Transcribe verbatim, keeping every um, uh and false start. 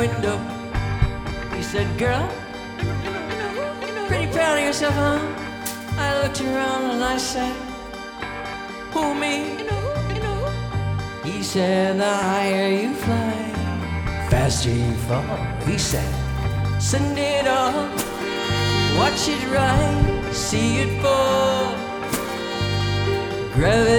window. He said, girl, pretty proud of yourself, huh? I looked around and I said, who, me? He said, the higher you fly, faster you fall. He said, send it up, watch it rise, see it fall. Gravity